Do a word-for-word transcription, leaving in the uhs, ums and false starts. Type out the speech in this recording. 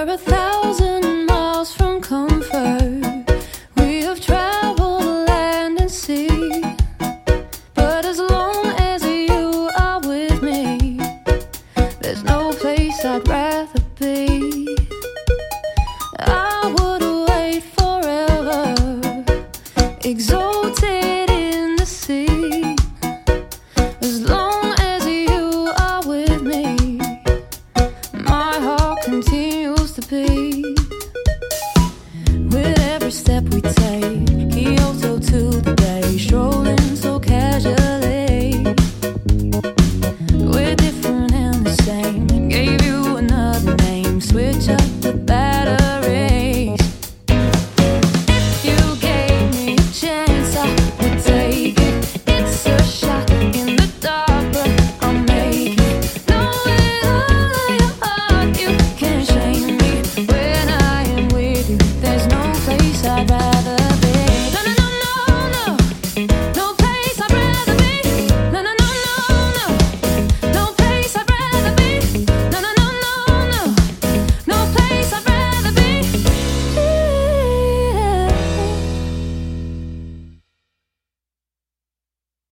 We're a thousand miles from comfort. We have traveled land and sea. But as long as you are with me, there's no place I'd rather be. I would wait forever, exalted in the sea. As long as you are with me, my heart continues to beat. With every step we take, Kyoto to the bay, strolling so casually. We're different and the same, gave you another name, switch up